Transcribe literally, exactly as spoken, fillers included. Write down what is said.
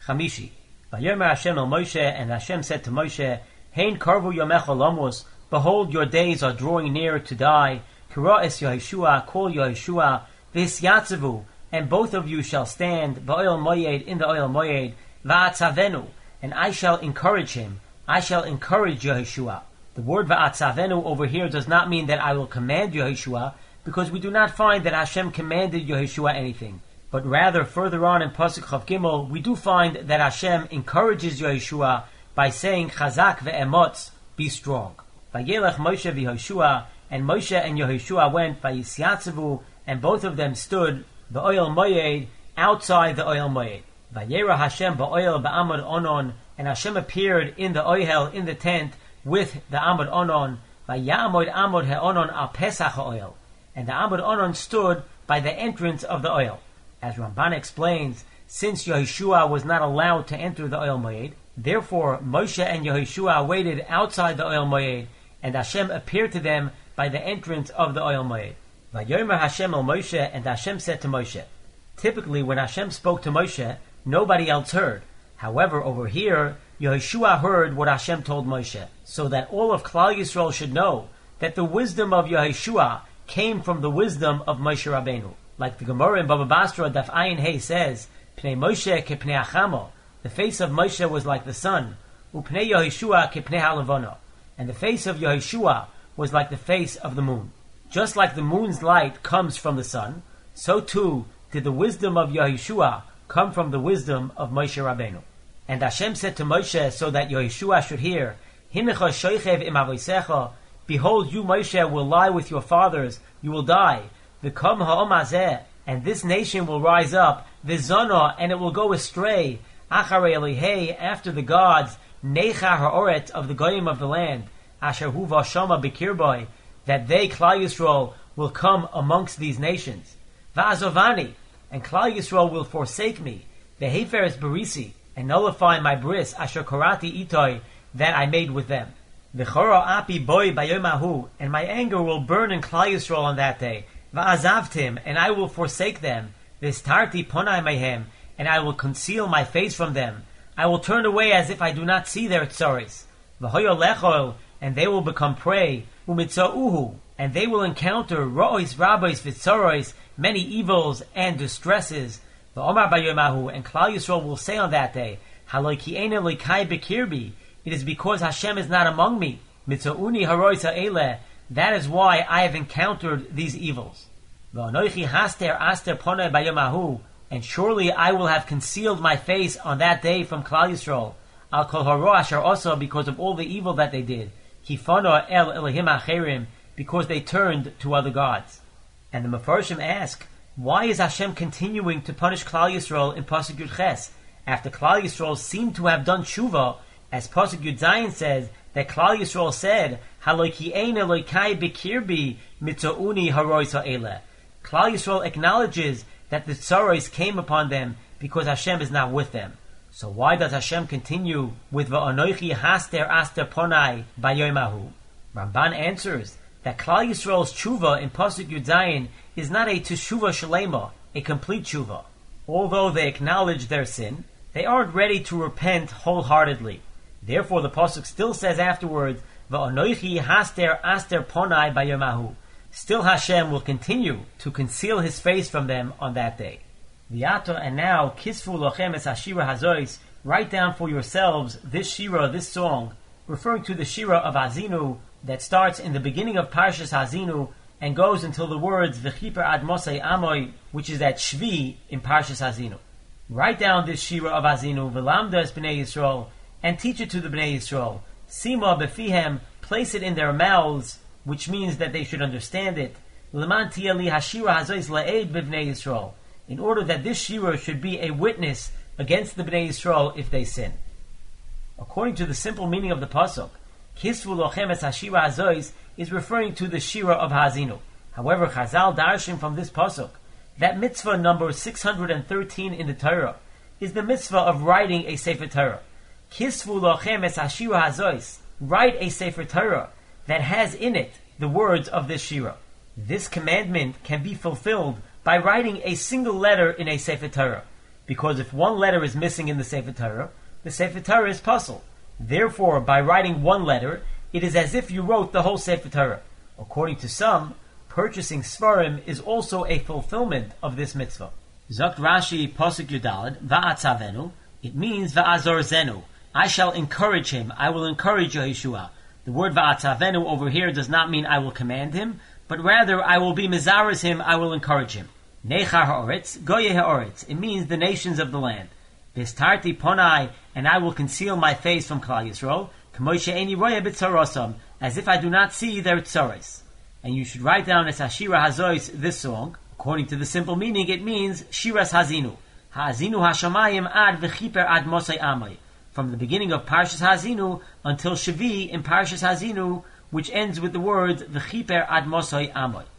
Chamishi. Vayomer Hashem el Moshe, and Hashem said to Moshe, Hein karvu yomecha lamos, behold, your days are drawing near to die. Kira es Yehoshua, call Yehoshua, vis yatzavu, and both of you shall stand, ba'oil moyed, in the oil moyed, va'atzavenu, and I shall encourage him. I shall encourage Yehoshua. The word va'atzavenu over here does not mean that I will command Yehoshua, because we do not find that Hashem commanded Yehoshua anything. But rather, further on in Pasuk Chav Gimel, we do find that Hashem encourages Yehoshua by saying, Chazak ve'emotz, be strong. Vayelech Moshe v'Yehoshua, and Moshe and Yehoshua went, Vayisyatzvu, and both of them stood, the oil moyed, outside the oil moyed. Vayera Hashem ba'oil ba'amad onon, and Hashem appeared in the oihel, in the tent, with the amad onon. Vayamod amod he'onon al pesach ha'oil, and the amad onon stood by the entrance of the oil. As Ramban explains, since Yehoshua was not allowed to enter the oil moed, therefore Moshe and Yehoshua waited outside the oil moed, and Hashem appeared to them by the entrance of the oil moed. Vayomer Hashem el Moshe, and Hashem said to Moshe. Typically, when Hashem spoke to Moshe, nobody else heard. However, over here, Yehoshua heard what Hashem told Moshe, so that all of Klal Yisrael should know that the wisdom of Yehoshua came from the wisdom of Moshe Rabbeinu. Like the Gemara in Baba Basra, Daf Ayin Hey says, Pnei Moshe ke pnei achamo, the face of Moshe was like the sun, upnei Yehoshua ke pnei halavana, and the face of Yehoshua was like the face of the moon. Just like the moon's light comes from the sun, so too did the wisdom of Yehoshua come from the wisdom of Moshe Rabbeinu. And Hashem said to Moshe, so that Yehoshua should hear, Hinecha shoichev im avosecha, behold, you Moshe will lie with your fathers, you will die. V'kom ha'om hazeh, and this nation will rise up, v'zono, and it will go astray, acharei elihei, after the gods, necha ha'oret, of the goyim of the land, asher hu v'ashama b'kirboi, that they, Klal Yisrael, will come amongst these nations. Va'azovani, and Klal Yisrael will forsake me, v'heferes barisi, and nullify my bris, asher korati itoi, that I made with them. V'choro api boi bayomahu, and my anger will burn in Klal Yisrael on that day. Va'azavtim, and I will forsake them. V'starti ponai mehem, and I will conceal my face from them. I will turn away as if I do not see their tzaris. V'hoyo lechol, and they will become prey. Umitzauhu, and they will encounter ro'os rabbis v'tzaros, many evils and distresses. V'omar bayomahu, and Klal Yisrael will say on that day, Haloi ki ein Elokai b'kirbi, it is because Hashem is not among me. Mitzauni harois ha'eleh, that is why I have encountered these evils. V'anoichi haster aster ponei bayomahu, and surely I will have concealed my face on that day from Klal Yisrael. Al kol haro asher also, because of all the evil that they did. Kifono el Elohim acherim, because they turned to other gods. And the Mefarshim ask, why is Hashem continuing to punish Klal Yisrael in Pasuk Yud Ches, after Klal Yisrael seemed to have done tshuva, as Pasuk Yud Zayin says, that Klal Yisrael said, Haloi ki ein Elokai b'kirbi mitzouni harois ha'eleh. Klal Yisrael acknowledges that the tzaros came upon them because Hashem is not with them. So why does Hashem continue with V'anoichi haster aster ponai bayomahu? Ramban answers that Klal Yisrael's tshuva in Pasuk Yud Zayin is not a teshuva shalema, a complete tshuva. Although they acknowledge their sin, they aren't ready to repent wholeheartedly. Therefore, the pasuk still says afterwards, "Va'anoichi haster aster ponai bayomahu." Still, Hashem will continue to conceal His face from them on that day. V'yato, and now, kisfu lochem es hashira hazois. Write down for yourselves this shira, this song, referring to the shira of Hazinu that starts in the beginning of Parshas Hazinu and goes until the words V'chiper ad Mosei Amoy, which is at Shvi in Parshas Hazinu. Write down this shira of Hazinu, V'lamda es b'nei Yisrael, and teach it to the Bnei Yisrael. Sima befihem, place it in their mouths, which means that they should understand it. L'man tia li hashira hazois la'ed b'bnei Yisrael, in order that this shira should be a witness against the Bnei Yisrael if they sin. According to the simple meaning of the pasuk, Kisvu lochem es hashira hazois is referring to the shira of Hazinu. However, Chazal darshan from this pasuk that mitzvah number six hundred thirteen in the Torah is the mitzvah of writing a Sefer Torah. Kisvu lochem es hashira hazois, write a Sefer Torah that has in it the words of this shira. This commandment can be fulfilled by writing a single letter in a Sefer Torah. because if one letter is missing in the Sefer Torah, the Sefer Torah is puzzled. Therefore, by writing one letter, it is as if you wrote the whole Sefer Torah. According to some, purchasing Svarim is also a fulfillment of this mitzvah. Zok Rashi Pasuk Yudalad Va'atzavenu. It means Va'azorzenu. I shall encourage him. I will encourage Yeshua. The word Va'atzavenu over here does not mean I will command him, but rather I will be mizaris him. I will encourage him. Nechar ha'oretz, goye ha'oretz. It means the nations of the land. Vistarti ponai, and I will conceal my face from Klal Yisrael. K'moshe eni roya b'tzarosam, as if I do not see their tzaros. And you should write down as Hashira Hazois this song. According to the simple meaning, it means Shiras Hazinu. Hazinu Hashamayim ad v'chiper ad Mosai Amai. From the beginning of Parshas Hazinu until Shavi in Parshas Hazinu, which ends with the words v'chiper ad Mosai Amai.